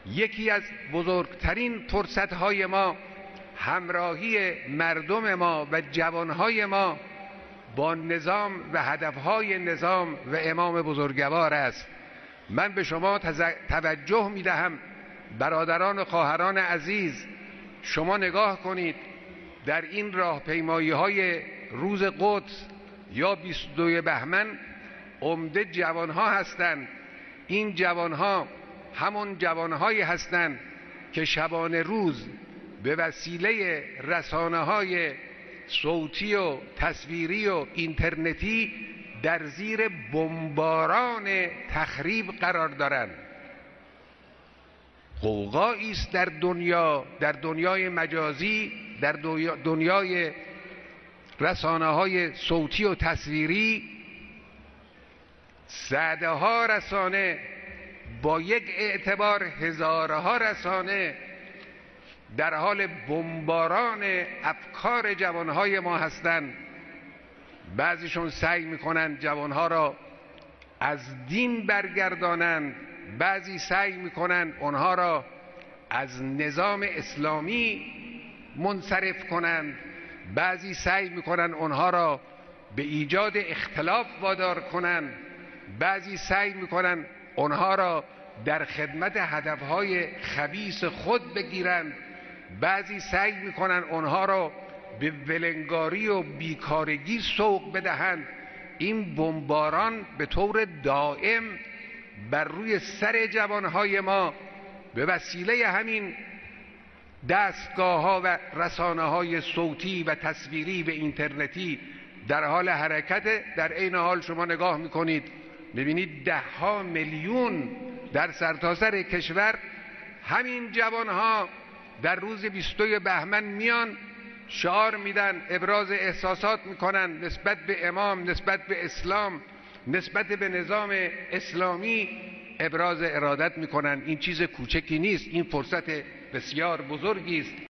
یکی از بزرگترین فرصت‌های ما همراهی مردم ما و جوانهای ما با نظام و هدفهای نظام و امام بزرگوار است. من به شما توجه می‌دهم برادران و خواهران عزیز، شما نگاه کنید در این راهپیمایی‌های روز قدس یا 22 بهمن عمده جوانها هستند. این جوانها همون جوانهایی هستند که شبانه روز به وسیله رسانه‌های صوتی و تصویری و اینترنتی در زیر بمباران تخریب قرار دارند. غوغایی است در دنیا، در دنیای مجازی، در دنیای رسانه‌های صوتی و تصویری. صدها رسانه با یک اعتبار هزارها رسانه در حال بمباران افکار جوانهای ما هستند. بعضیشون سعی میکنن جوانها را از دین برگردانند، بعضی سعی میکنن اونها را از نظام اسلامی منصرف کنند، بعضی سعی میکنن اونها را به ایجاد اختلاف وادار کنند، بعضی سعی میکنن اونها را در خدمت هدفهای خبیث خود بگیرند، بعضی سعی میکنن اونها را به ولنگاری و بیکارگی سوق بدهند. این بمباران به طور دائم بر روی سر جوانهای ما به وسیله همین دستگاه‌ها و رسانه‌های صوتی و تصویری و اینترنتی در حال حرکت. در عین حال شما نگاه میکنید میبینید 10 میلیون در سرتاسر کشور همین جوانها در روز 22 بهمن میان شعار میدن، ابراز احساسات میکنن نسبت به امام، نسبت به اسلام، نسبت به نظام اسلامی ابراز ارادت میکنن. این چیز کوچکی نیست، این فرصت بسیار بزرگی است.